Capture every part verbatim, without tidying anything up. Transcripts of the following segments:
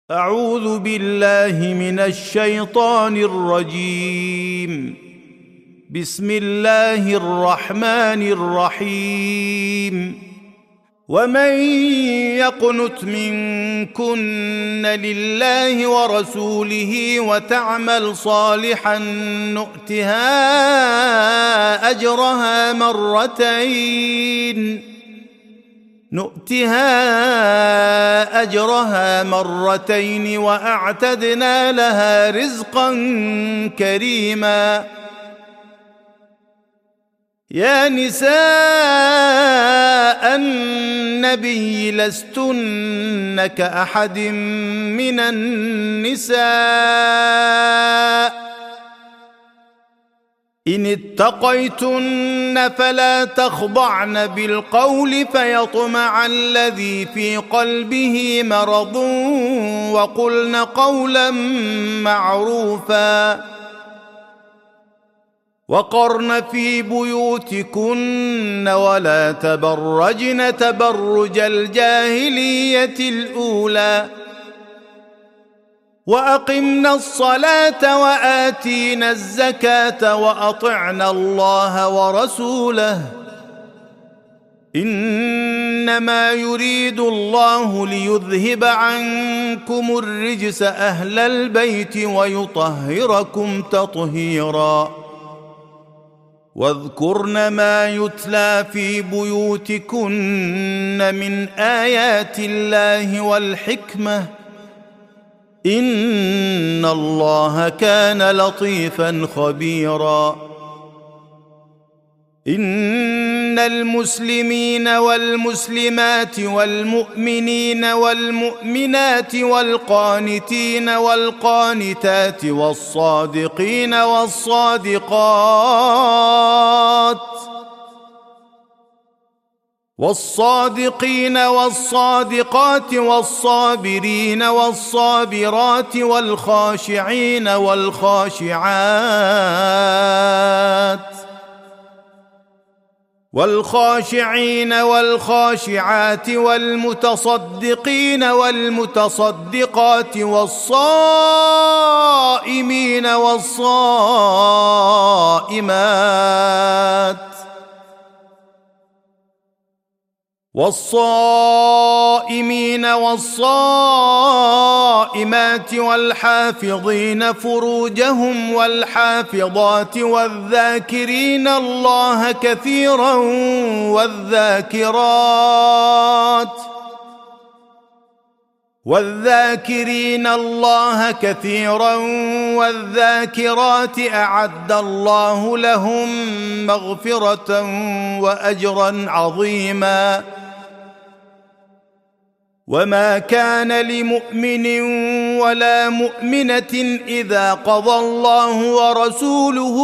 أعوذ بالله من الشيطان الرجيم. بسم الله الرحمن الرحيم. ومن يقنت منكن لله ورسوله وتعمل صالحا نؤتها أجرها مرتين نؤتها أجرها مرتين وأعتدنا لها رزقا كريما. يا نساء النبي لستن كأحد من النساء إن اتقيتن فلا تخضعن بالقول فيطمع الذي في قلبه مرض وقلن قولا معروفا وقرن في بيوتكن ولا تبرجن تبرج الجاهلية الأولى وأقمنا الصلاة وآتينا الزكاة وأطعنا الله ورسوله إنما يريد الله ليذهب عنكم الرجس أهل البيت ويطهركم تطهيرا. واذكرن ما يتلى في بيوتكن من آيات الله والحكمة إن الله كان لطيفا خبيرا. إن المسلمين والمسلمات والمؤمنين والمؤمنات والقانتين والقانتات والصادقين والصادقات والصادقين والصادقات والصابرين والصابرات والخاشعين والخاشعات والخاشعين والخاشعات والمتصدقين والمتصدقات والصائمين والصائمات والصائمين والصائمات والحافظين فروجهم والحافظات والذاكرين الله كثيرا والذاكرات والذاكرين الله كثيرا والذاكرات أعد الله لهم مغفرة وأجرا عظيما. وما كان لمؤمن ولا مؤمنة إذا قضى الله ورسوله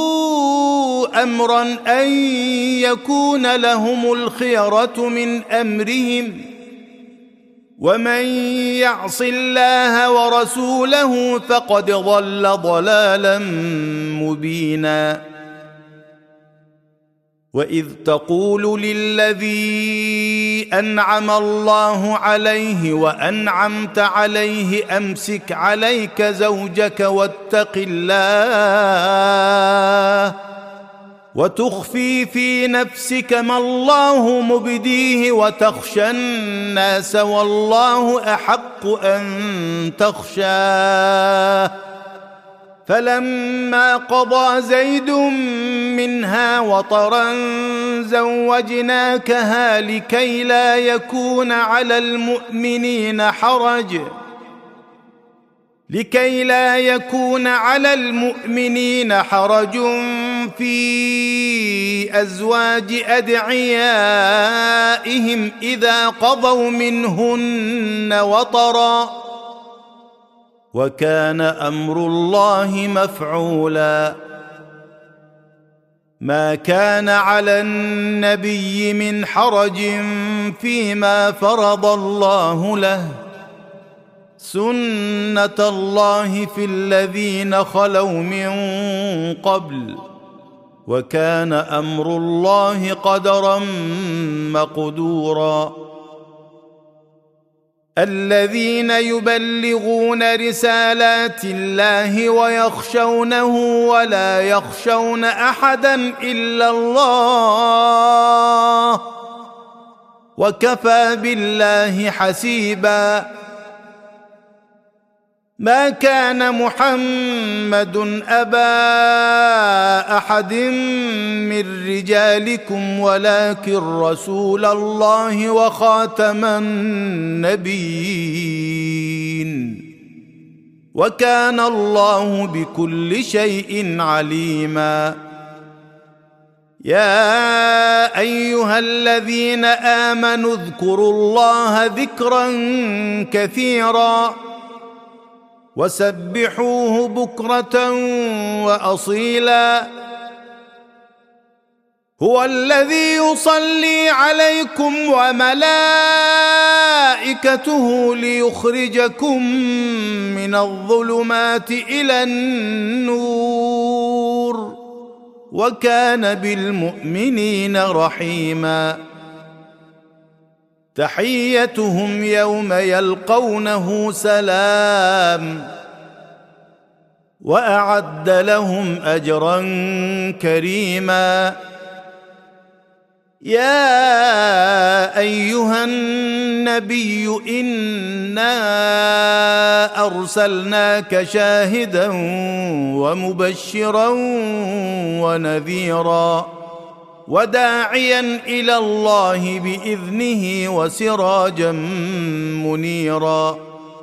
أمرا أن يكون لهم الخيرة من أمرهم ومن يعص الله ورسوله فقد ضل ضلالا مبينا. وإذ تقول للذي أنعم الله عليه وأنعمت عليه أمسك عليك زوجك واتق الله وتخفي في نفسك ما الله مبديه وتخشى الناس والله أحق أن تخشاه فلما قضى زيد منها وطرا زوجناكها لكي لا يكون على المؤمنين حرج لكي لا يكون على المؤمنين حرج في أزواج أدعيائهم إذا قضوا منهن وطرا وكان أمر الله مفعولا. ما كان على النبي من حرج فيما فرض الله له سنة الله في الذين خلوا من قبل وكان أمر الله قدرا مقدورا. الذين يبلغون رسالات الله ويخشونه ولا يخشون أحدا إلا الله وكفى بالله حسيبا. ما كان محمد أبا أحد من رجالكم ولكن رسول الله وخاتم النبيين وكان الله بكل شيء عليما. يا أيها الذين آمنوا اذكروا الله ذكرا كثيرا وسبحوه بكرة وأصيلا. هو الذي يصلي عليكم وملائكته ليخرجكم من الظلمات إلى النور وكان بالمؤمنين رحيما. تحيتهم يوم يلقونه سلام وأعد لهم أجرا كريما. يا أيها النبي إنا أرسلناك شاهدا ومبشرا ونذيرا وداعيا إلى الله بإذنه وسراجا منيرا.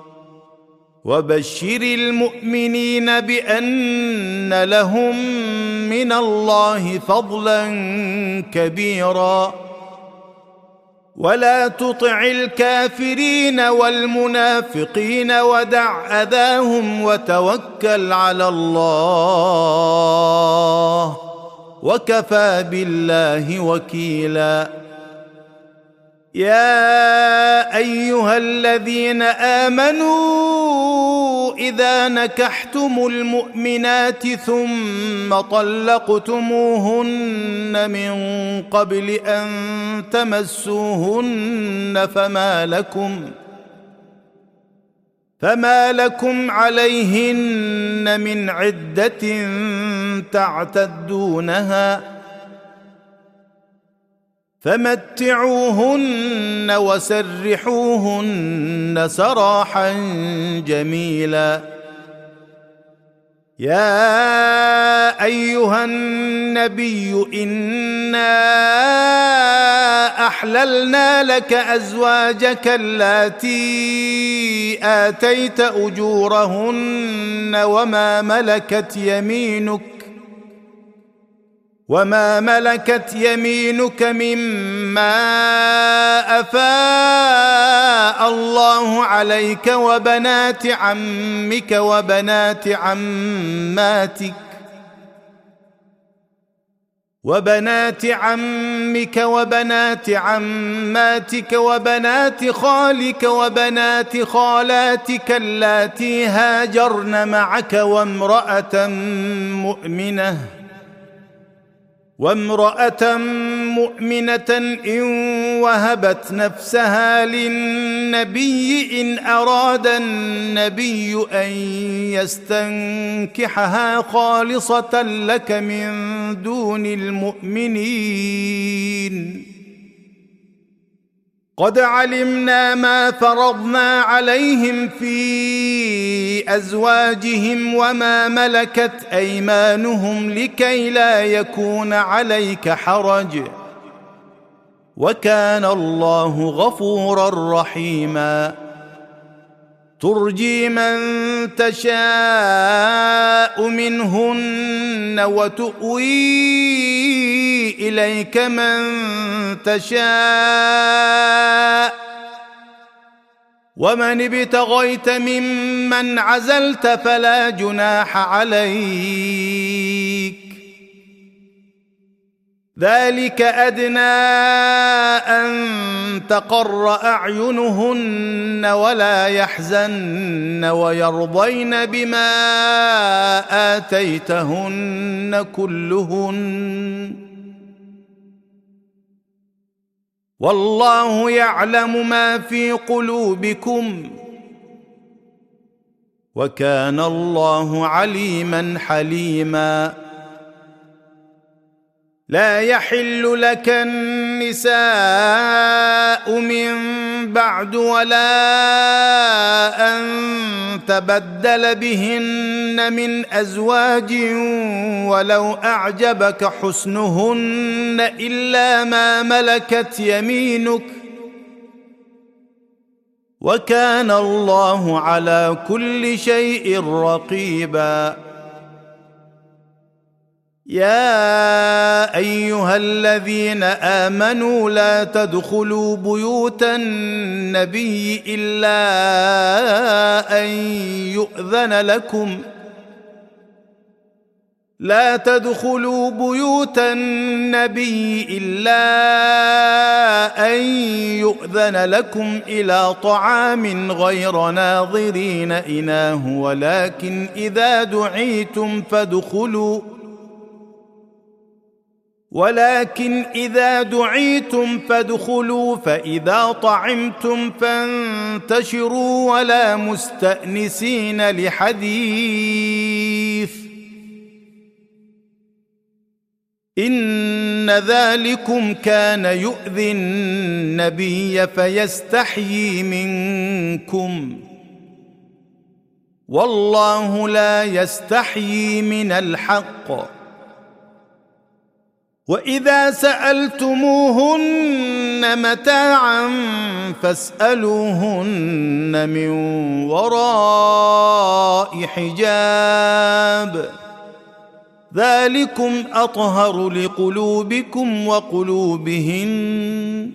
وبشر المؤمنين بأن لهم من الله فضلا كبيرا. ولا تطع الكافرين والمنافقين ودع أذاهم وتوكل على الله وكفى بالله وكيلا. يا أيها الذين آمنوا إذا نكحتم المؤمنات ثم طلقتموهن من قبل أن تمسوهن فما لكم فما لكم عليهن من عدة تعتدونها فمتعوهن وسرحوهن سراحا جميلا. يا أيها النبي إنا أحللنا لك أزواجك اللاتي آتيت أجورهن وما ملكت يمينك وما ملكت يمينك مما أفاء الله عليك وبنات عمك وبنات عماتك وبنات عمك وبنات عماتك وبنات خالك وبنات خالاتك اللاتي هاجرن معك وامرأة مؤمنة وامرأة مؤمنة إن وهبت نفسها للنبي إن أراد النبي أن يستنكحها خالصة لك من دون المؤمنين. قد علمنا ما فرضنا عليهم في أزواجهم وما ملكت أيمانهم لكي لا يكون عليك حرج وكان الله غفورا رحيما. ترجي من تشاء منهن وتؤوي إليك من تشاء ومن ابتغيت ممن عزلت فلا جناح عليك. ذلك أدنى أن تقر أعينهن ولا يحزن ويرضين بما آتيتهن كلهن والله يعلم ما في قلوبكم وكان الله عليما حليما. لا يحل لك النساء من بعد ولا أن تبدل بهن من أزواج ولو أعجبك حسنهن إلا ما ملكت يمينك وكان الله على كل شيء رقيبا. يا أيها الذين آمنوا لا تدخلوا بيوت النبي إلا أن يؤذن لكم لا تدخلوا بيوت النبي إلا أن يؤذن لكم إلى طعام غير ناظرين إناه ولكن إذا دعيتم فادخلوا ولكن إذا دعيتم فادخلوا فإذا طعمتم فانتشروا ولا مستأنسين لحديث إن ذلكم كان يؤذي النبي فيستحيي منكم والله لا يستحيي من الحق. وإذا سألتموهن متاعا فاسألوهن من وراء حجاب ذلكم أطهر لقلوبكم وقلوبهن.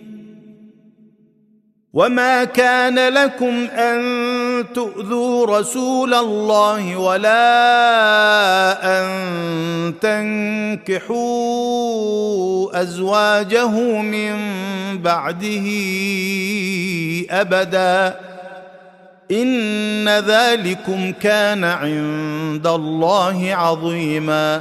وما كان لكم أن تؤذوا رسول الله ولا أن تنكحوا أزواجه من بعده أبدا إن ذلكم كان عند الله عظيما.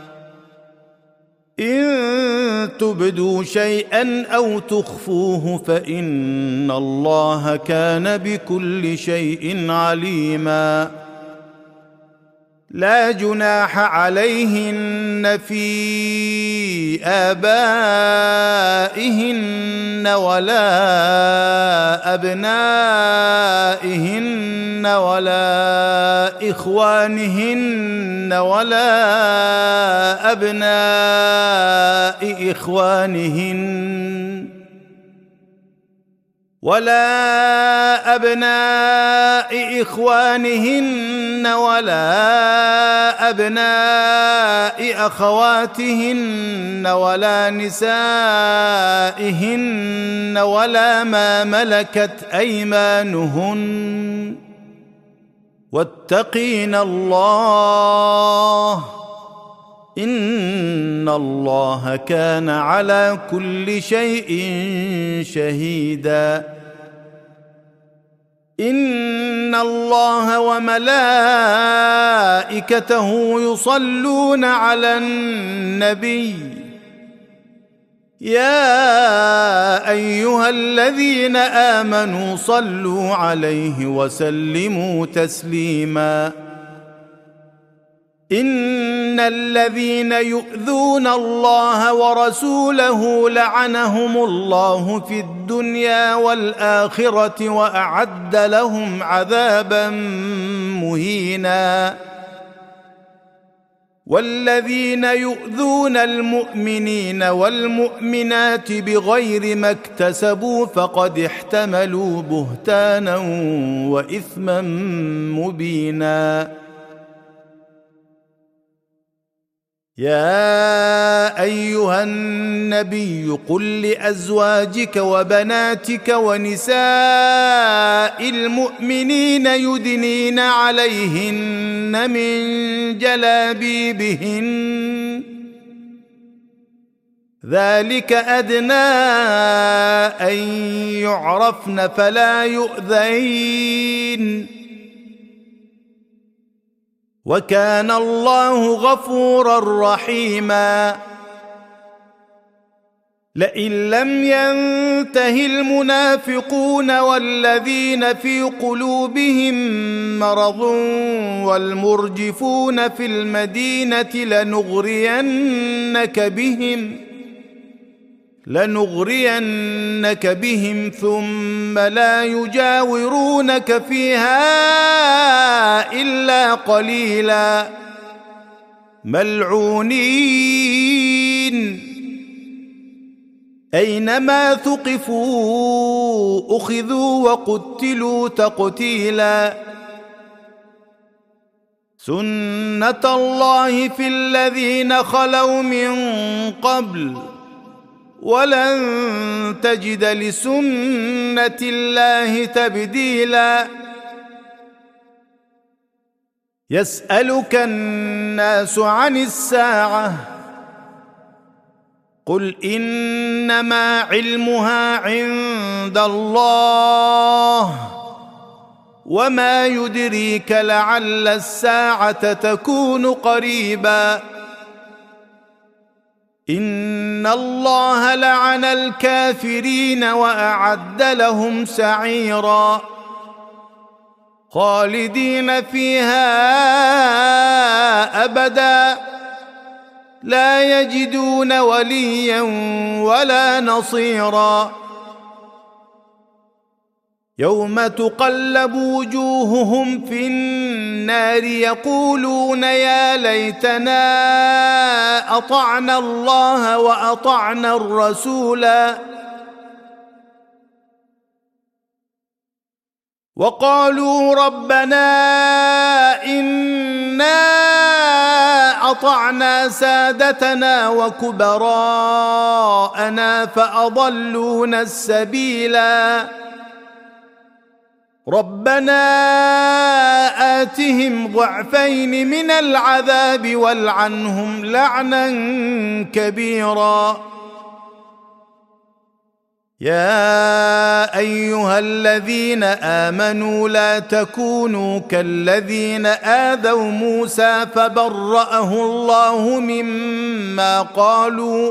إن تبدوا شيئا أو تخفوه فإن الله كان بكل شيء عليما. لا جناح عليهن في آبائهن ولا أبنائهن ولا إخوانهن ولا أبناء إخوانهن ولا أبناء إخوانهن ولا أبناء أخواتهن ولا نسائهن ولا ما ملكت أيمانهن واتقين الله إن الله كان على كل شيء شهيدا. إن الله وملائكته يصلون على النبي يا أيها الذين آمنوا صلوا عليه وسلموا تسليما. إن الذين يؤذون الله ورسوله لعنهم الله في الدنيا والآخرة وأعد لهم عذابا مهينا. والذين يؤذون المؤمنين والمؤمنات بغير ما اكتسبوا فقد احتملوا بهتانا وإثما مبينا. يا أيها النبي قل لأزواجك وبناتك ونساء المؤمنين يدنين عليهن من جلابيبهن ذلك أدنى أن يعرفن فلا يؤذين وكان الله غفورا رحيما. لئن لم ينته المنافقون والذين في قلوبهم مرض والمرجفون في المدينة لنغرينك بهم لنغرينك بهم ثم لا يجاورونك فيها إلا قليلا ملعونين أينما ثقفوا أخذوا وقتلوا تقتيلا سنة الله في الذين خلوا من قبل ولن تجد لسنة الله تبديلا يسألك الناس عن الساعة قل إنما علمها عند الله وما يدريك لعل الساعة تكون قريبا إن الله لعن الكافرين وأعد لهم سعيرا خالدين فيها أبدا لا يجدون وليا ولا نصيرا يوم تقلب وجوههم في النار يقولون يا ليتنا أطعنا الله وأطعنا الرسولا وقالوا ربنا إنا أطعنا سادتنا وكبراءنا فأضلونا السبيلا ربنا آتهم ضعفين من العذاب والعنهم لعنا كبيرا يا أيها الذين آمنوا لا تكونوا كالذين آذوا موسى فبرأه الله مما قالوا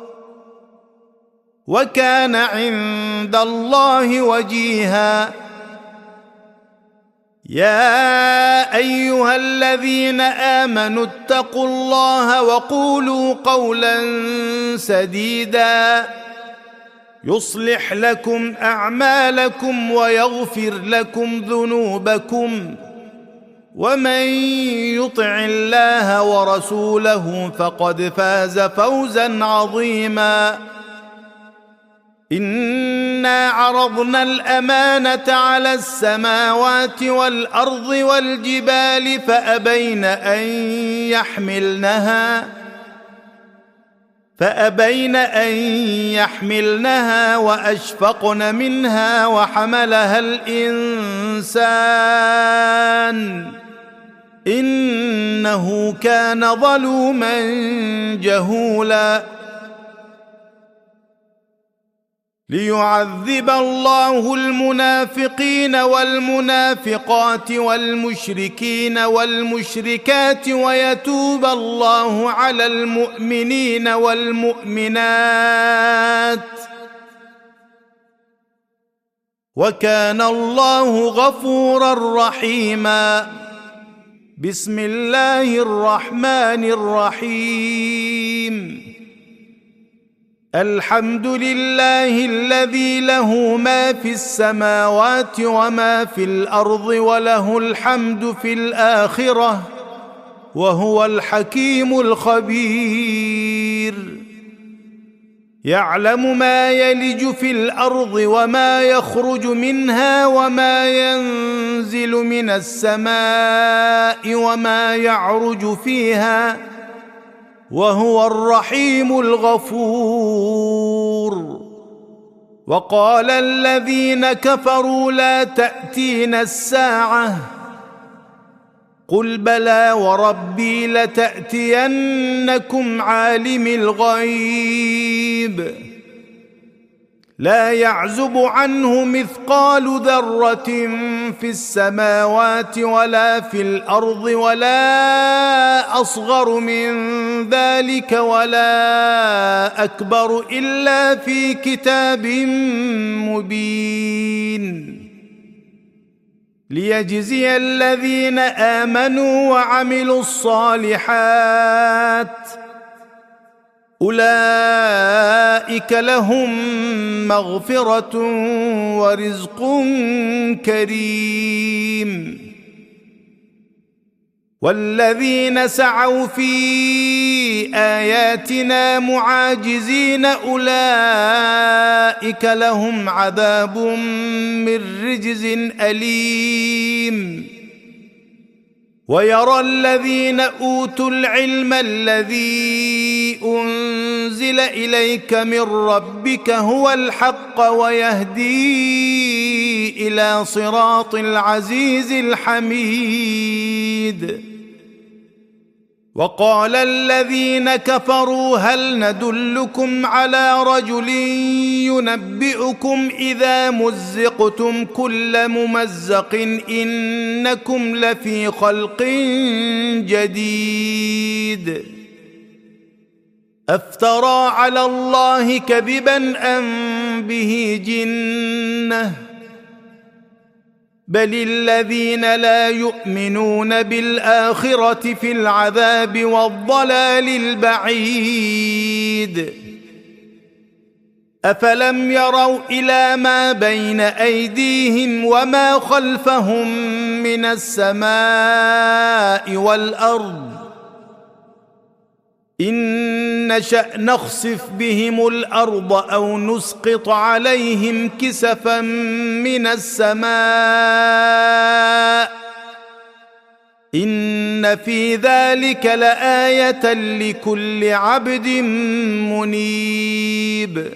وكان عند الله وجيها يا أيها الذين آمنوا اتقوا الله وقولوا قولا سديدا يصلح لكم أعمالكم ويغفر لكم ذنوبكم ومن يطع الله ورسوله فقد فاز فوزا عظيما إنا عرضنا الأمانة على السماوات والأرض والجبال فأبين أن يحملنها فأبين أن يحملنها وأشفقن منها وحملها الإنسان إنه كان ظلوما جهولا ليعذب الله المنافقين والمنافقات والمشركين والمشركات ويتوب الله على المؤمنين والمؤمنات وكان الله غفورا رحيما بسم الله الرحمن الرحيم الحمد لله الذي له ما في السماوات وما في الأرض وله الحمد في الآخرة وهو الحكيم الخبير يعلم ما يلج في الأرض وما يخرج منها وما ينزل من السماء وما يعرج فيها وهو الرحيم الغفور وقال الذين كفروا لا تأتينا الساعة قل بلى وربي لتأتينكم عالم الغيب لا يعزب عنه مثقال ذرة في السماوات ولا في الأرض ولا أصغر من ذلك ولا أكبر إلا في كتاب مبين ليجزي الذين آمنوا وعملوا الصالحات أولئك لهم مغفرة ورزق كريم والذين سعوا في آياتنا معاجزين أولئك لهم عذاب من رجز أليم ويرى الذين أوتوا العلم الذي أنزل إليك من ربك هو الحق ويهدي إلى صراط العزيز الحميد وقال الذين كفروا هل ندلكم على رجل ينبئكم إذا مزقتم كل ممزق إنكم لفي خلق جديد أفترى على الله كذبا أم به جنة بل الذين لا يؤمنون بالآخرة في العذاب والضلال البعيد أفلم يروا إلى ما بين أيديهم وما خلفهم من السماء والأرض إن نشأ نخسف بهم الأرض أو نسقط عليهم كسفا من السماء إن في ذلك لآية لكل عبد منيب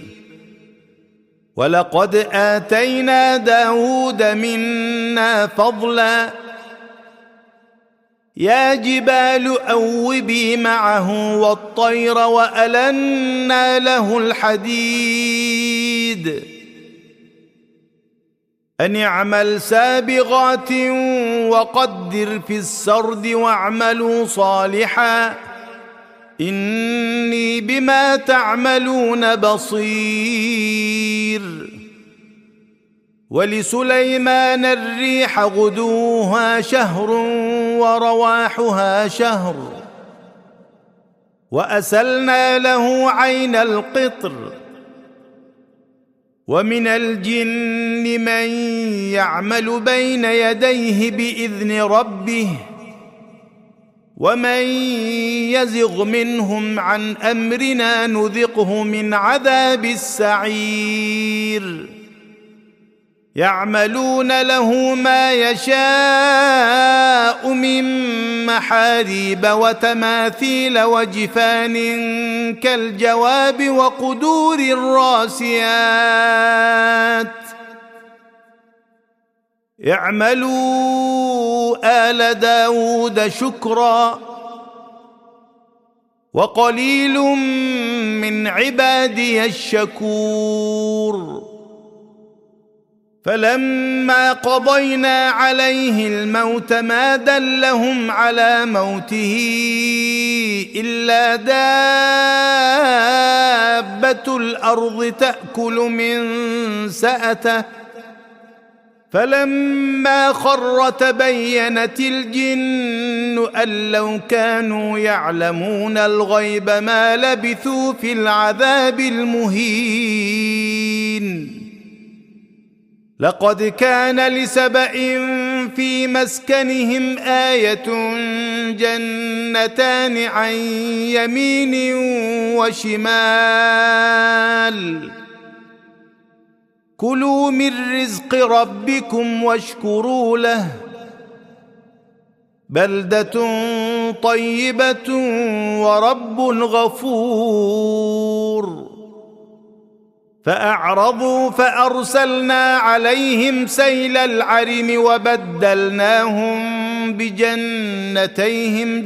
ولقد آتينا داود منا فضلا يا جبال أوبي معه والطير وألنا له الحديد أن اعمل سابغات وقدر في السرد واعملوا صالحا إني بما تعملون بصير ولسليمان الريح غدوها شهر ورواحها شهر وأسلنا له عين القطر ومن الجن من يعمل بين يديه بإذن ربه ومن يزغ منهم عن أمرنا نذقه من عذاب السعير يعملون له ما يشاء من محاريب وتماثيل وجفان كالجواب وقدور الراسيات اعملوا آل داود شكرا وقليل من عبادي الشكور فلما قضينا عليه الموت ما دلهم على موته إلا دابة الأرض تأكل من سأته فلما خر تبينت الجن أن لو كانوا يعلمون الغيب ما لبثوا في العذاب المهين لقد كان لسبإ في مسكنهم آية جنتان عن يمين وشمال كلوا من رزق ربكم واشكروا له بلدة طيبة ورب غفور فأعرضوا فأرسلنا عليهم سيل العرم وبدلناهم بجنتيهم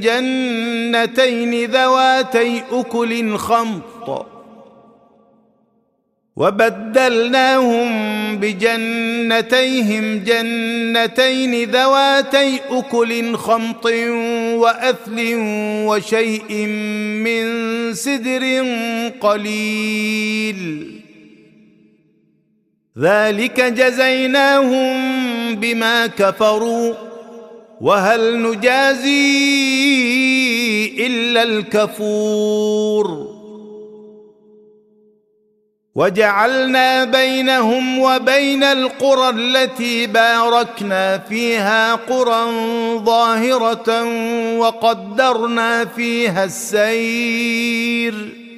جنتين ذواتي أكل خمط وبدلناهم بجنتيهم جنتين ذواتي أكل خمط وأثل وشيء من سدر قليل ذلك جزيناهم بما كفروا وهل نجازي إلا الكفور وجعلنا بينهم وبين القرى التي باركنا فيها قرى ظاهرة وقدرنا فيها السير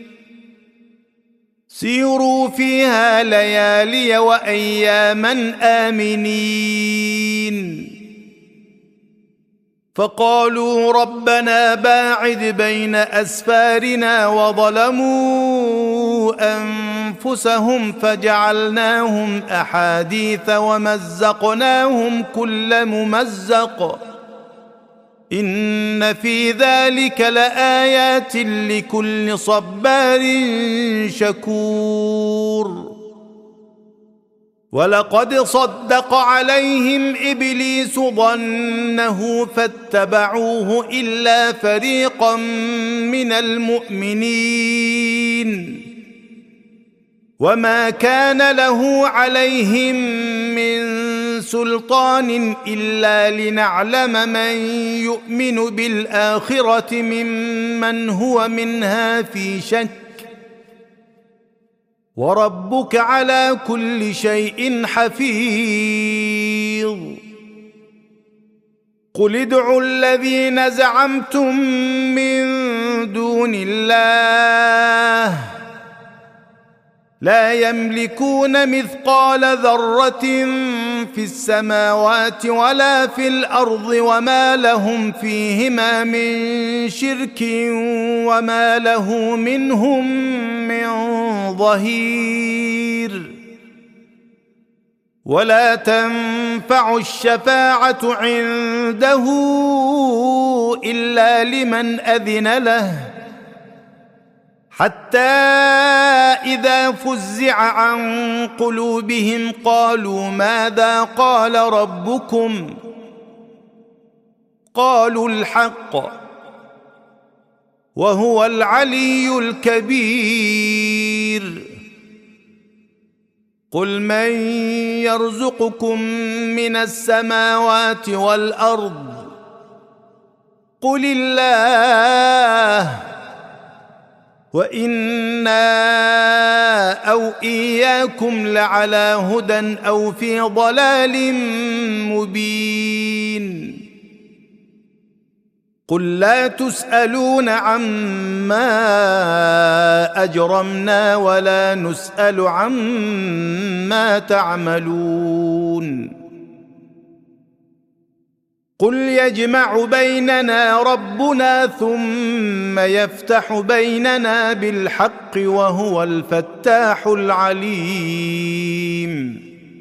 سيروا فيها ليالي وأياما آمنين فقالوا ربنا باعد بين أسفارنا وظلموا أنفسهم فجعلناهم أحاديث ومزقناهم كل ممزق إن في ذلك لآيات لكل صبار شكور ولقد صدق عليهم إبليس ظنه فاتبعوه إلا فريقا من المؤمنين وما كان له عليهم من سلطان إلا لنعلم من يؤمن بالآخرة ممن هو منها في شك وربك على كل شيء حفيظ قل ادعوا الذين زعمتم من دون الله لا يملكون مثقال ذرة في السماوات ولا في الأرض وما لهم فيهما من شرك وما له منهم من ظهير ولا تنفع الشفاعة عنده إلا لمن أذن له حتى إذا فزع عن قلوبهم قالوا ماذا قال ربكم قالوا الحق وهو العلي الكبير قل من يرزقكم من السماوات والأرض قل الله وإنا أو إياكم لعلى هدى أو في ضلال مبين قل لا تسألون عما أجرمنا ولا نسأل عما تعملون قل يجمع بيننا ربنا ثم يفتح بيننا بالحق وهو الفتاح العليم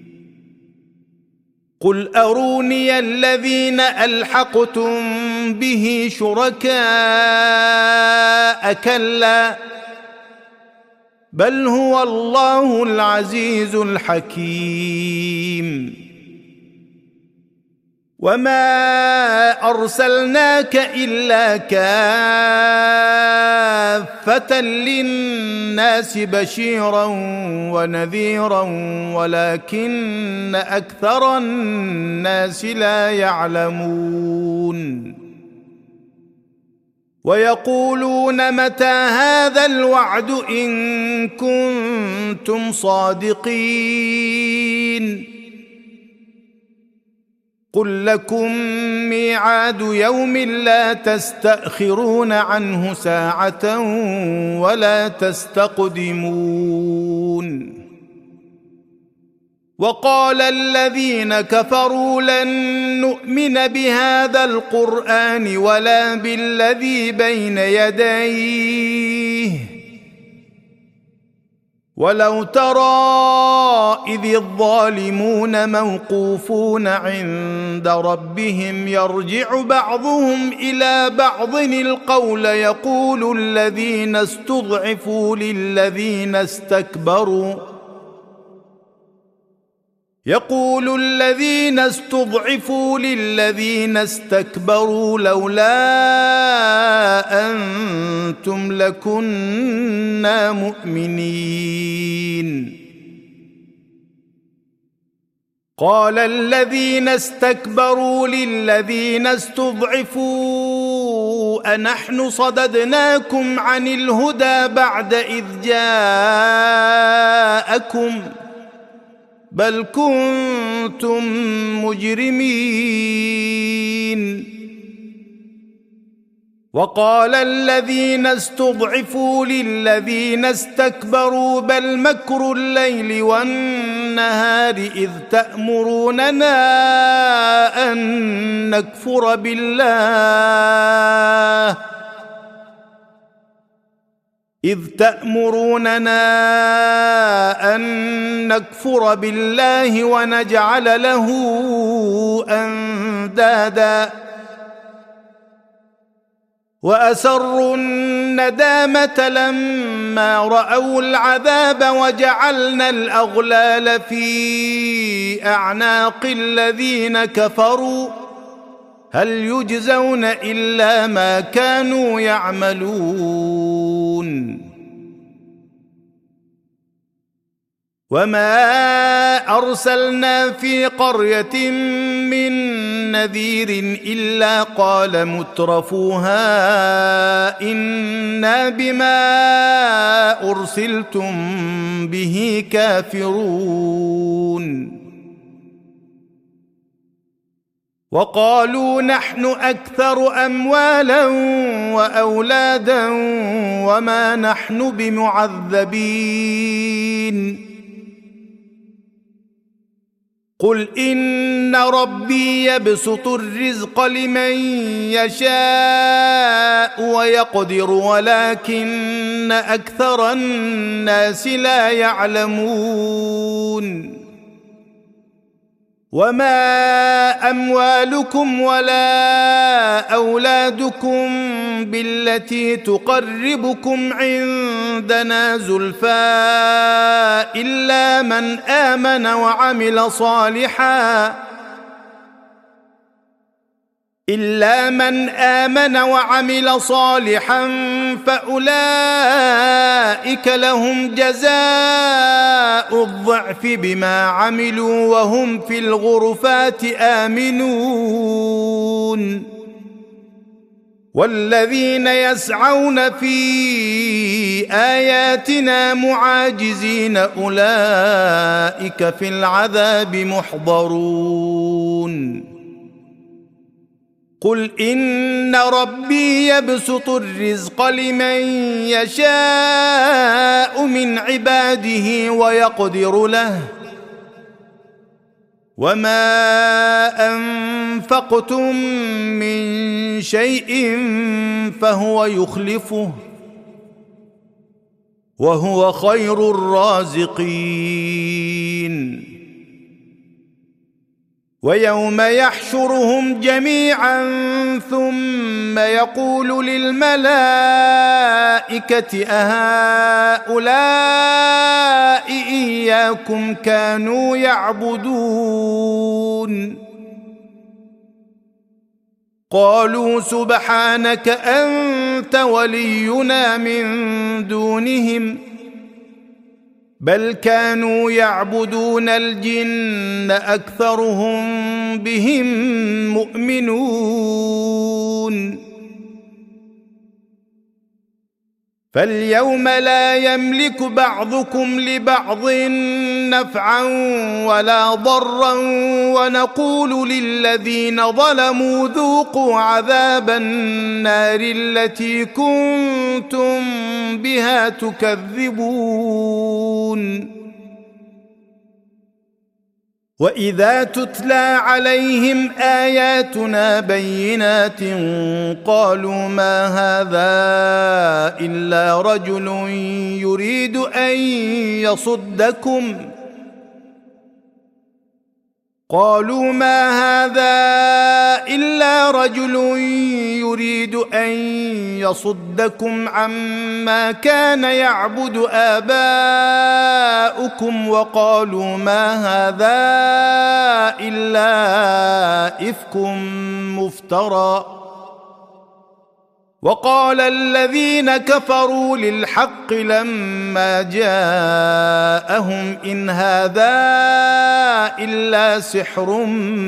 قل أروني الذين ألحقتم به شركاء كلا بل هو الله العزيز الحكيم وما أرسلناك إلا كافة للناس بشيرا ونذيرا ولكن أكثر الناس لا يعلمون ويقولون متى هذا الوعد إن كنتم صادقين قل لكم ميعاد يوم لا تستأخرون عنه ساعة ولا تستقدمون وقال الذين كفروا لن نؤمن بهذا القرآن ولا بالذي بين يديه ولو ترى إذ الظالمون موقوفون عند ربهم يرجع بعضهم إلى بعض القول يقول الذين استضعفوا للذين استكبروا يقول الذين استضعفوا للذين استكبروا لولا أنتم لكنا مؤمنين قال الذين استكبروا للذين استضعفوا أنحن صددناكم عن الهدى بعد إذ جاءكم بل كنتم مجرمين وقال الذين استضعفوا للذين استكبروا بل مكر الليل والنهار إذ تأمروننا أن نكفر بالله إذ تأمروننا أن نكفر بالله ونجعل له أندادا وأسروا الندامة لما رأوا العذاب وجعلنا الأغلال في أعناق الذين كفروا هل يجزون إلا ما كانوا يعملون وما أرسلنا في قرية من نذير إلا قال مترفوها إنا بما أرسلتم به كافرون وقالوا نحن أكثر أموالا وأولادا وما نحن بمعذبين قل إن ربي يبسط الرزق لمن يشاء ويقدر ولكن أكثر الناس لا يعلمون وما أموالكم ولا أولادكم بالتي تقربكم عندنا زلفى إلا من آمن وعمل صالحا إلا من آمن وعمل صالحا فأولئك لهم جزاء الضعف بما عملوا وهم في الغرفات آمنون والذين يسعون في آياتنا معاجزين أولئك في العذاب محضرون قل إن ربي يبسط الرزق لمن يشاء من عباده ويقدر له وما أنفقتم من شيء فهو يخلفه وهو خير الرازقين ويوم يحشرهم جميعا ثم يقول للملائكة أهؤلاء إياكم كانوا يعبدون قالوا سبحانك أنت ولينا من دونهم بل كانوا يعبدون الجن أكثرهم بهم مؤمنون فاليوم لا يملك بعضكم لبعض نفعا ولا ضرا ونقول للذين ظلموا ذوقوا عذاب النار التي كنتم بها تكذبون وإذا تتلى عليهم آياتنا بينات قالوا ما هذا إلا رجل يريد أن يصدكم قالوا ما هذا إلا رجل يريد أن يصدكم عما كان يعبد آباؤكم وقالوا ما هذا إلا إفك مفترى وقال الذين كفروا للحق لما جاءهم إن هذا إلا سحر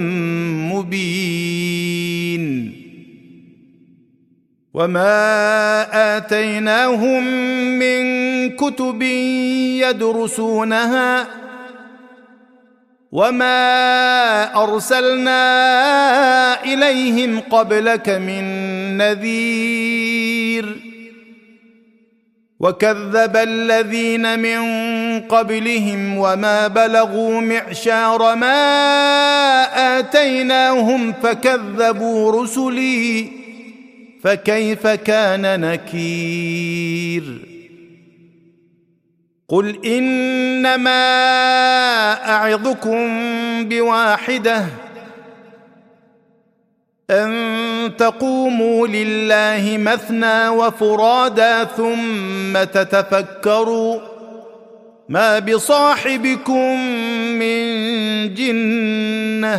مبين وما آتيناهم من كتب يدرسونها وما أرسلنا إليهم قبلك من نذير وكذب الذين من قبلهم وما بلغوا معشار ما آتيناهم فكذبوا رسلي فكيف كان نكير قل إنما أعظكم بواحدة أن تقوموا لله مثنى وفرادا ثم تتفكروا ما بصاحبكم من جنة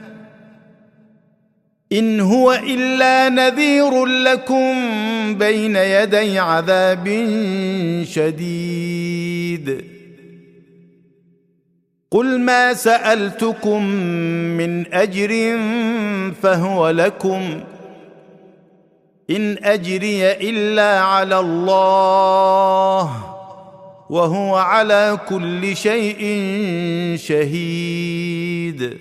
إن هو إلا نذير لكم بين يدي عذاب شديد قل ما سألتكم من أجر فهو لكم إن أجري إلا على الله وهو على كل شيء شهيد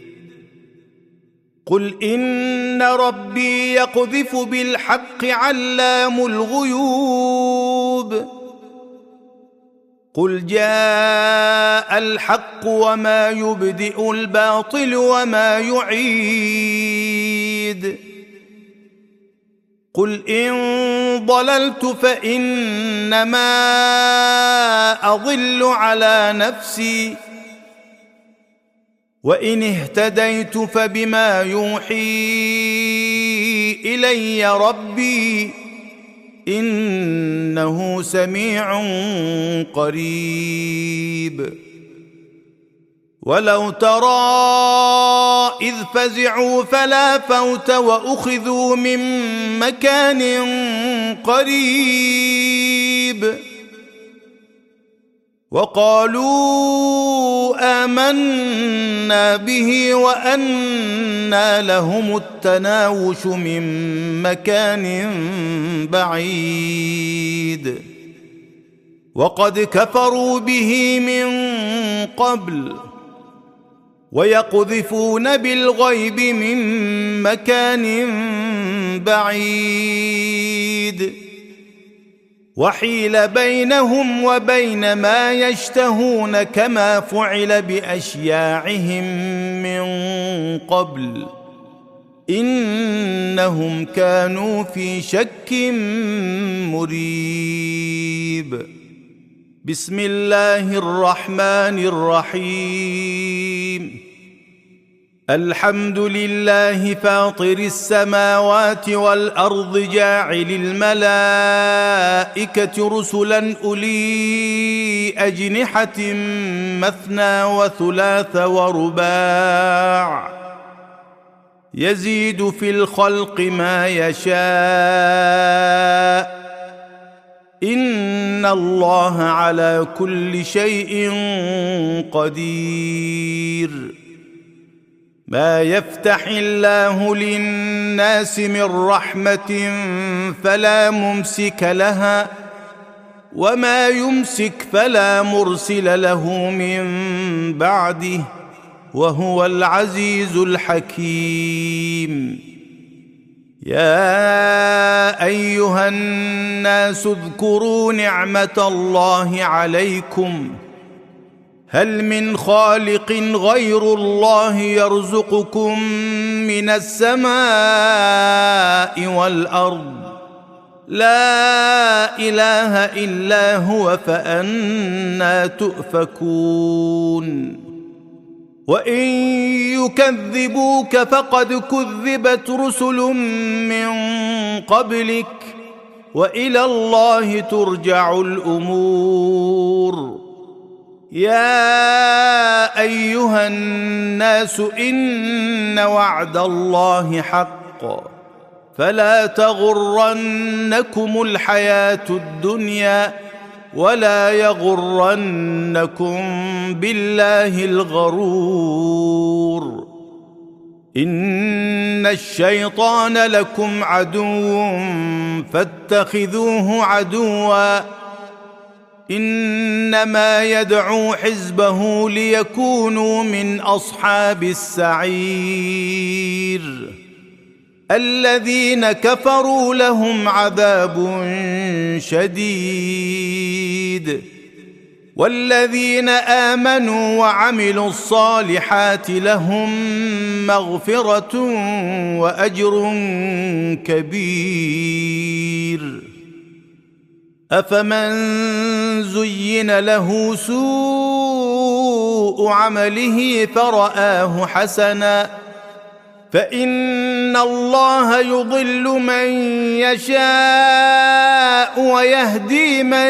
قل إن ربي يقذف بالحق علام الغيوب قل جاء الحق وما يبدئ الباطل وما يعيد قل إن ضللت فإنما أضل على نفسي وإن اهتديت فبما يوحي إلي ربي إنه سميع قريب ولو ترى إذ فزعوا فلا فوت وأخذوا من مكان قريب وقالوا آمنا به وأنى لهم التناوش من مكان بعيد وقد كفروا به من قبل ويقذفون بالغيب من مكان بعيد وحيل بينهم وبين ما يشتهون كما فعل بأشياعهم من قبل إنهم كانوا في شك مريب بسم الله الرحمن الرحيم الحمد لله فاطر السماوات والأرض جاعل الملائكة رسلا أولي أجنحة مثنى وثلاث ورباع يزيد في الخلق ما يشاء إن الله على كل شيء قدير ما يفتح الله للناس من رحمة فلا ممسك لها وما يمسك فلا مرسل له من بعده وهو العزيز الحكيم يا أيها الناس اذكروا نعمة الله عليكم هل من خالق غير الله يرزقكم من السماء والأرض لا إله إلا هو فأنى تؤفكون وإن يكذبوك فقد كذبت رسل من قبلك وإلى الله ترجع الأمور. يا أيها الناس إن وعد الله حق فلا تغرنكم الحياة الدنيا ولا يغرنكم بالله الغرور. إن الشيطان لكم عدو فاتخذوه عدوا إنما يدعو حزبه ليكونوا من أصحاب السعير. الذين كفروا لهم عذاب شديد والذين آمنوا وعملوا الصالحات لهم مغفرة وأجر كبير. أفمن زين له سوء عمله فرآه حسنا فإن الله يضل من يشاء ويهدي من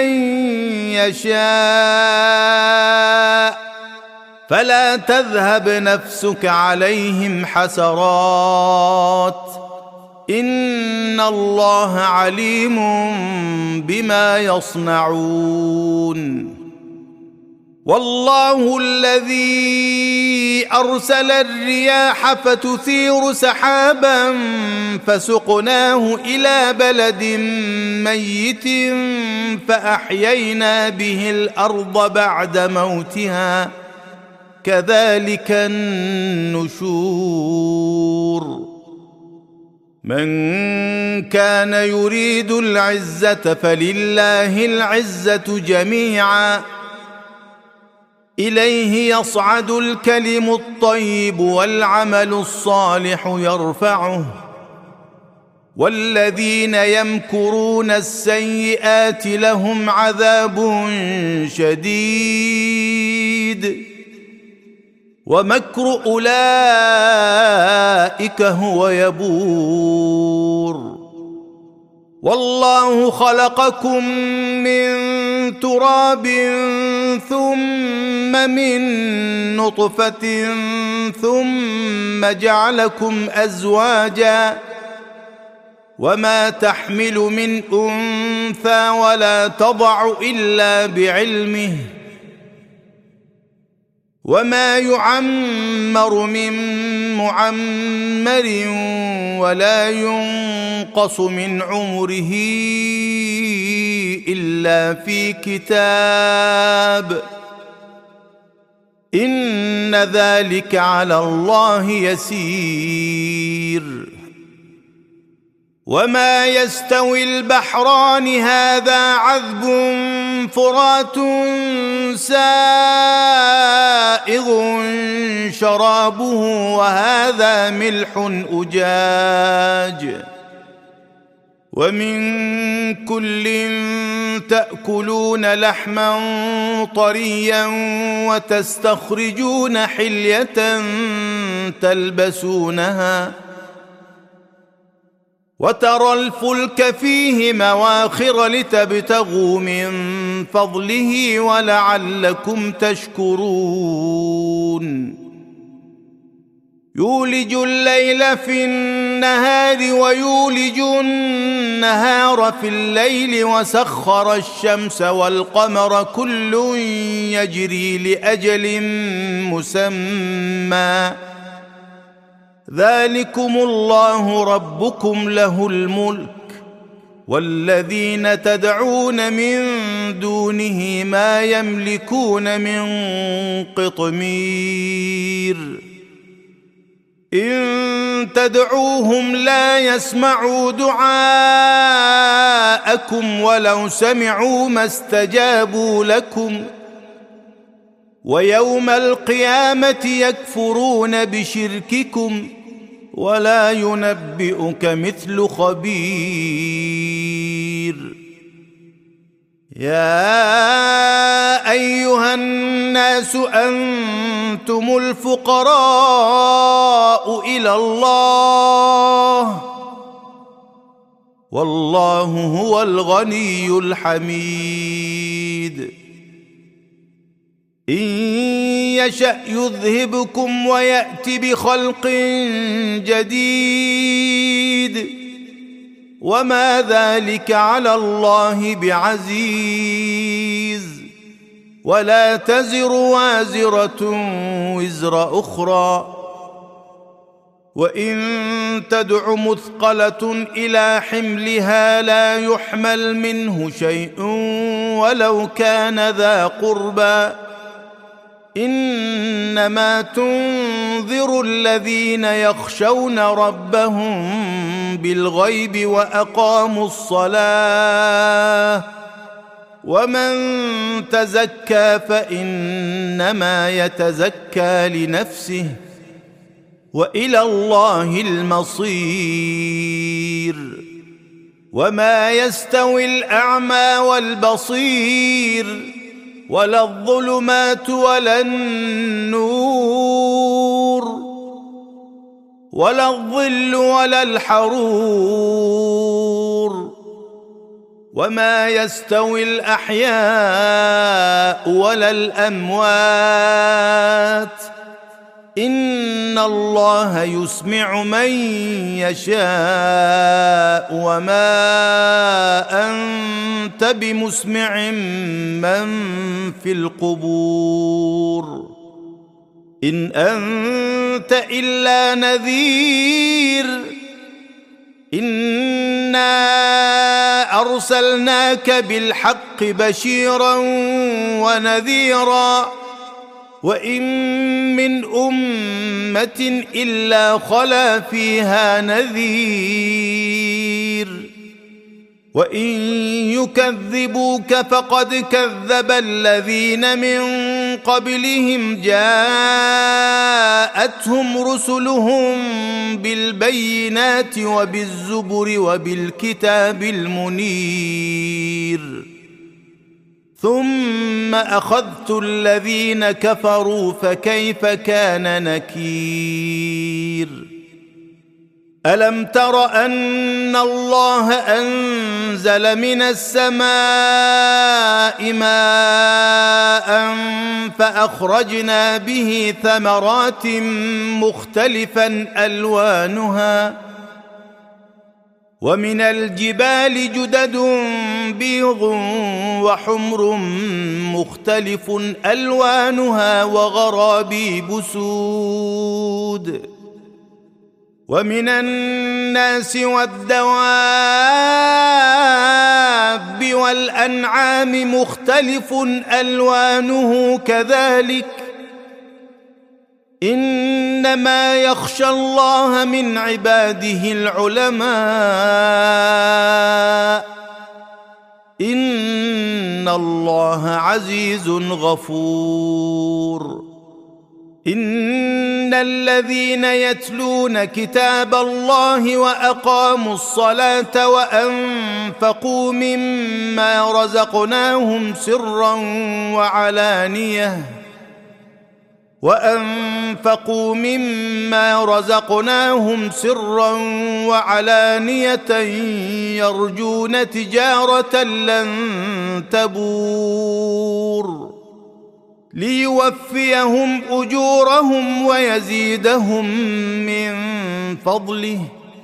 يشاء فلا تذهب نفسك عليهم حسرات إن الله عليم بما يصنعون. والله الذي أرسل الرياح فتثير سحابا فسقناه إلى بلد ميت فأحيينا به الأرض بعد موتها كذلك النشور. من كان يريد العزة فلله العزة جميعا إليه يصعد الكلم الطيب والعمل الصالح يرفعه والذين يمكرون السيئات لهم عذاب شديد ومكر أولئك هو يبور. والله خلقكم من تراب ثم من نطفة ثم جعلكم أزواجا وما تحمل من أنثى ولا تضع إلا بعلمه وما يعمر من معمر ولا ينقص من عمره إلا في كتاب إن ذلك على الله يسير. وما يستوي البحران هذا عذب فرات سائغ شرابه وهذا ملح أجاج ومن كل تأكلون لحما طريا وتستخرجون حلية تلبسونها وترى الفلك فيه مواخر لتبتغوا من فضله ولعلكم تشكرون. يولج الليل في النهار ويولج النهار في الليل وسخر الشمس والقمر كل يجري لأجل مسمى ذلكم الله ربكم له الملك والذين تدعون من دونه ما يملكون من قطمير إن تدعوهم لا يسمعوا دعاءكم ولو سمعوا ما استجابوا لكم ويوم القيامة يكفرون بشرككم ولا ينبئك مثل خبير. يا أيها الناس أنتم الفقراء إلى الله والله هو الغني الحميد إن يشأ يذهبكم ويأت بخلق جديد وما ذلك على الله بعزيز ولا تزر وازرة وزر أخرى وإن تدع مثقلة إلى حملها لا يحمل منه شيء ولو كان ذا قربى إنما تنذر الذين يخشون ربهم بالغيب وأقاموا الصلاة ومن تزكى فإنما يتزكى لنفسه وإلى الله المصير وما يستوي الأعمى والبصير ولا الظلمات ولا النور ولا الظل ولا الحرور وما يستوي الأحياء ولا الأموات إن الله يسمع من يشاء وما أنت بمسمع من في القبور إن أنت إلا نذير إنا أرسلناك بالحق بشيرا ونذيرا وإن من أمة إلا خلا فيها نذير وإن يكذبوك فقد كذب الذين من قبلهم جاءتهم رسلهم بالبينات وبالزبر وبالكتاب المنير ثم أخذت الذين كفروا فكيف كان نكير ألم تر أن الله أنزل من السماء ماء فأخرجنا به ثمرات مختلفا ألوانها ومن الجبال جدد بيض وحمر مختلف ألوانها وغرابيب سود ومن الناس والدواب والأنعام مختلف ألوانه كذلك إنما يخشى الله من عباده العلماء إن الله عزيز غفور إن الذين يتلون كتاب الله وأقاموا الصلاة وأنفقوا مما رزقناهم سرا وعلانية وأنفقوا مما رزقناهم سرا وعلانية يرجون تجارة لن تبور ليوفيهم أجورهم ويزيدهم من فضله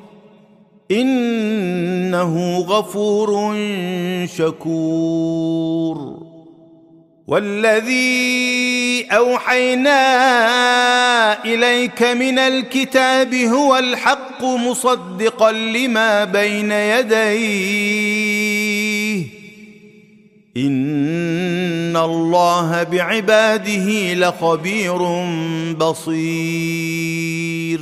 إنه غفور شكور والذي أوحينا إليك من الكتاب هو الحق مصدقا لما بين يديه إن الله بعباده لخبير بصير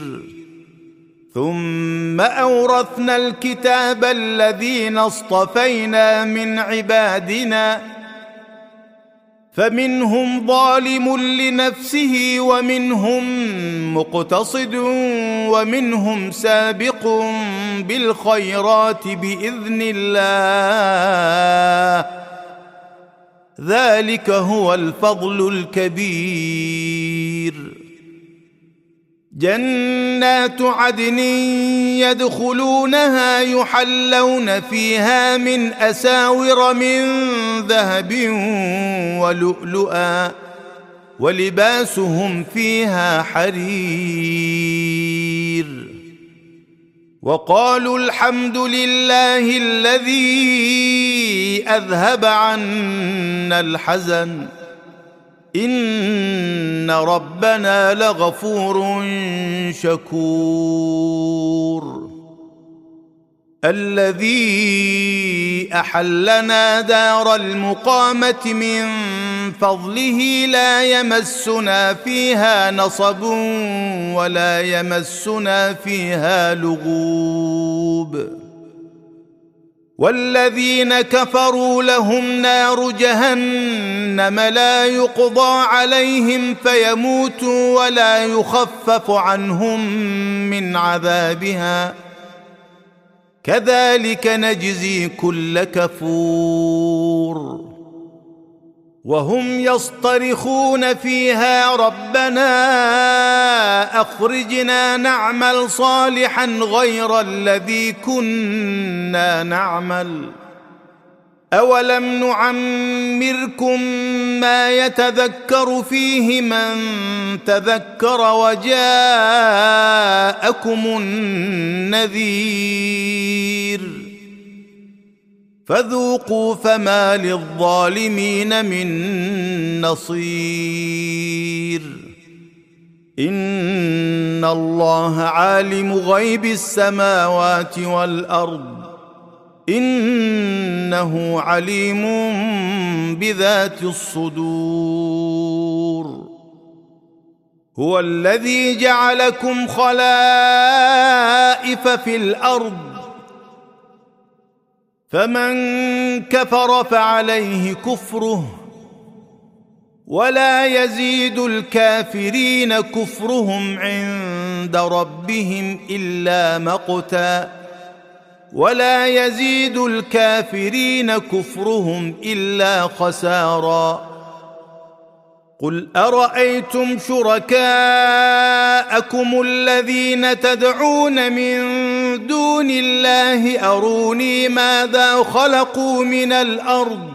ثم أورثنا الكتاب الذين اصطفينا من عبادنا فمنهم ظالم لنفسه ومنهم مقتصد ومنهم سابق بالخيرات بإذن الله ذلك هو الفضل الكبير. جنات عدن يدخلونها يحلون فيها من أساور من ذهب ولؤلؤا ولباسهم فيها حرير. وقالوا الحمد لله الذي أذهب عنا الحزن إن ربنا لغفور شكور. الذي أحلنا دار المقامة من فضله لا يمسنا فيها نصب ولا يمسنا فيها لغوب. والذين كفروا لهم نار جهنم لا يقضى عليهم فيموتوا ولا يخفف عنهم من عذابها كذلك نجزي كل كفور. وهم يصطرخون فيها ربنا أخرجنا نعمل صالحا غير الذي كنا نعمل أولم نعمركم ما يتذكر فيه من تذكر وجاءكم النذير فذوقوا فما للظالمين من نصير. إن الله عالم غيب السماوات والأرض إنه عليم بذات الصدور. هو الذي جعلكم خلائف في الأرض فمن كفر فعليه كفره ولا يزيد الكافرين كفرهم عند ربهم إلا مقتا ولا يزيد الكافرين كفرهم إلا خسارا. قل أرأيتم شركاءكم الذين تدعون من دون الله أروني ماذا خلقوا من الأرض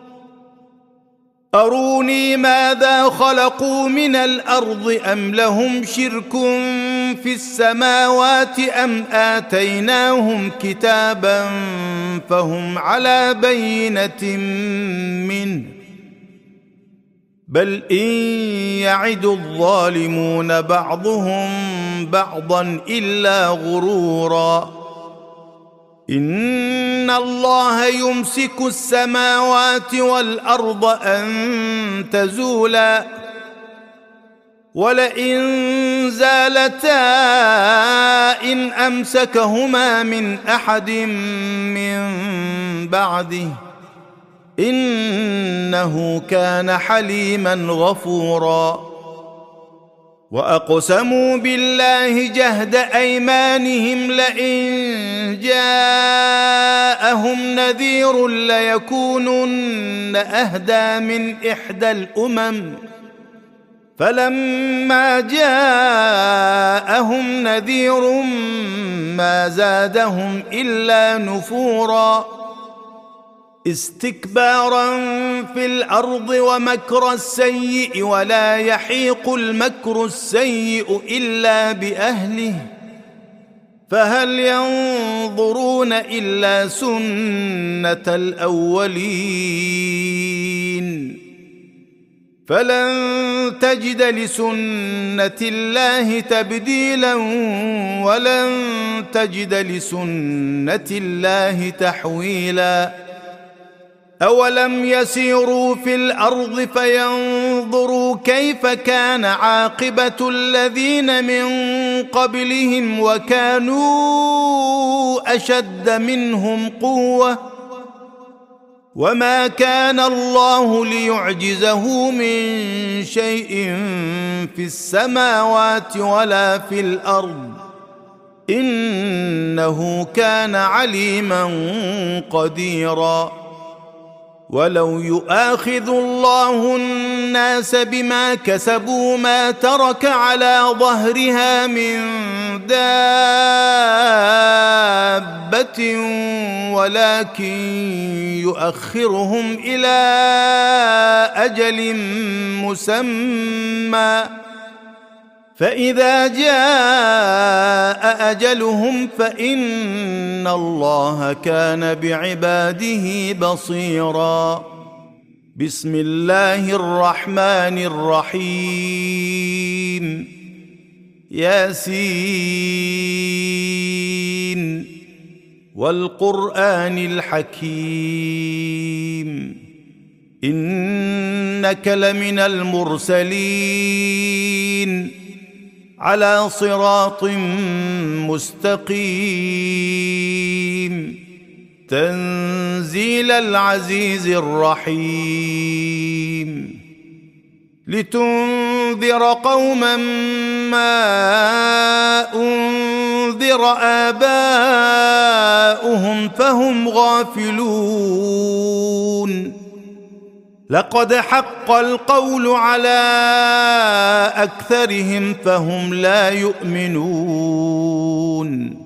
أروني ماذا خلقوا من الأرض أم لهم شرك في السماوات أم آتيناهم كتابا فهم على بينة منه بل إن يعد الظالمون بعضهم بعضا إلا غرورا. إن الله يمسك السماوات والأرض أن تزولا ولئن زالتا إن أمسكهما من أحد من بعده إنه كان حليما غفورا. وأقسموا بالله جهد أيمانهم لئن جاءهم نذير ليكونن أهدى من إحدى الأمم فلما جاءهم نذير ما زادهم إلا نفورا استكبارا في الأرض ومكر السيء ولا يحيق المكر السيء إلا بأهله فهل ينظرون إلا سنة الأولين فلن تجد لسنة الله تبديلا ولن تجد لسنة الله تحويلا. أولم يسيروا في الأرض فينظروا كيف كان عاقبة الذين من قبلهم وكانوا أشد منهم قوة وما كان الله ليعجزه من شيء في السماوات ولا في الأرض إنه كان عليما قديرا. ولو يؤاخذ الله الناس بما كسبوا ما ترك على ظهرها من دابة ولكن يؤخرهم إلى أجل مسمى فإذا جاء أجلهم فإن الله كان بعباده بصيرا. بسم الله الرحمن الرحيم. ياسين والقرآن الحكيم إنك لمن المرسلين على صراط مستقيم تنزيل العزيز الرحيم لتنذر قوما ما أنذر آباؤهم فهم غافلون. لقد حق القول على أكثرهم فهم لا يؤمنون.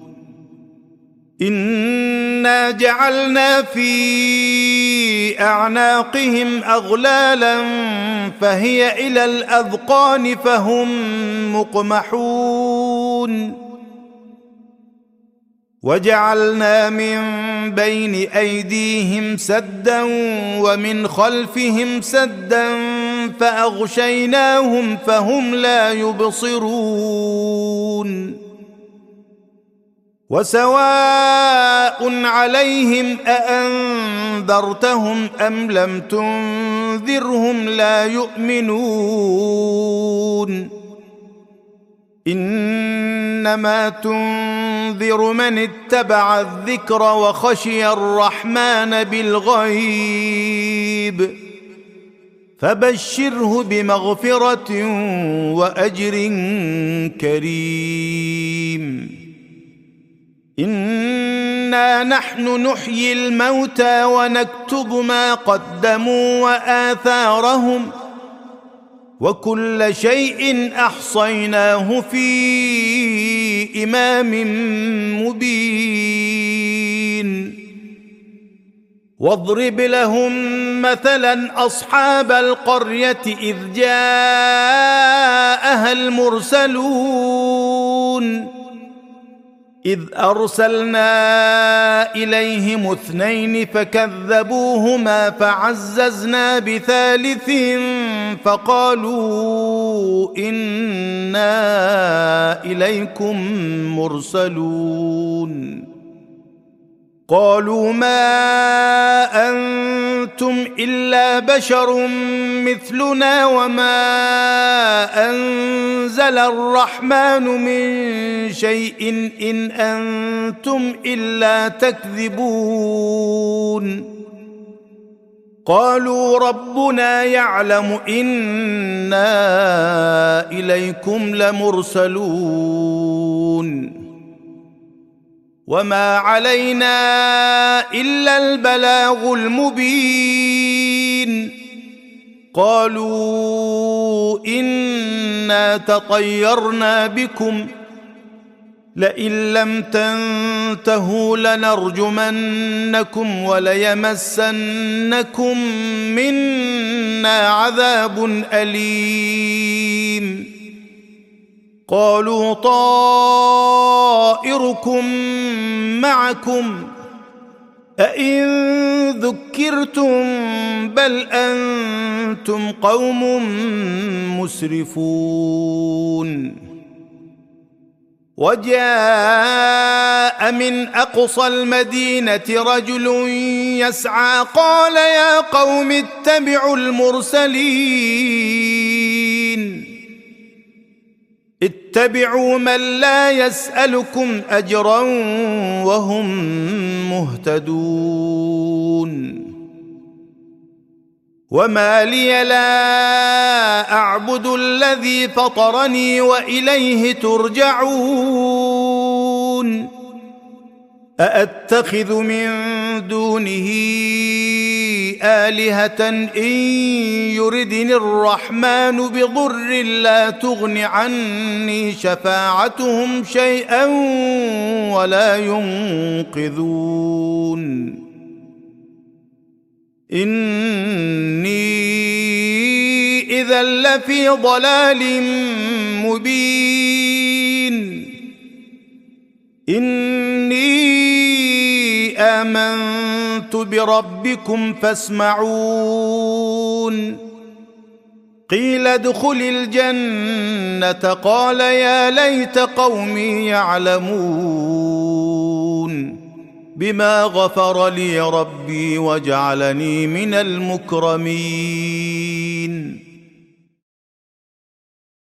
إنا جعلنا في أعناقهم أغلالا فهي إلى الأذقان فهم مقمحون. وجعلنا من بين أيديهم سدا ومن خلفهم سدا فأغشيناهم فهم لا يبصرون. وسواء عليهم أأنذرتهم أم لم تنذرهم لا يؤمنون. إنما تنذر من اتبع الذكر وخشي الرحمن بالغيب فبشره بمغفرة وأجر كريم. إنا نحن نحيي الموتى ونكتب ما قدموا وآثارهم وكل شيء أحصيناه في إمام مبين. واضرب لهم مثلا أصحاب القرية إذ جاءها المرسلون إذ أرسلنا إليهم اثنين فكذبوهما فعززنا بثالث فقالوا إنا إليكم مرسلون. قالوا ما أنتم إلا بشر مثلنا وما أنزل الرحمن من شيء إن أنتم إلا تكذبون. قالوا ربنا يعلم إنا إليكم لمرسلون وما علينا إلا البلاغ المبين. قالوا إنا تطيرنا بكم لئن لم تنتهوا لنرجمنكم وليمسنكم منا عذاب أليم. قالوا طائركم معكم أئن ذكرتم بل أنتم قوم مسرفون. وجاء من أقصى المدينة رجل يسعى قال يا قوم اتبعوا المرسلين اتبعوا من لا يسألكم أجرا وهم مهتدون. وما لي لا أعبد الذي فطرني وإليه ترجعون. أأتخذ من دونه آلهة إن يردني الرحمن بضر لا تغن عني شفاعتهم شيئا ولا ينقذون إني إذا لفي ضلال مبين إني آمنت بربكم فاسمعون قيل ادخل الجنة قال يا ليت قومي يعلمون بما غفر لي ربي وجعلني من المكرمين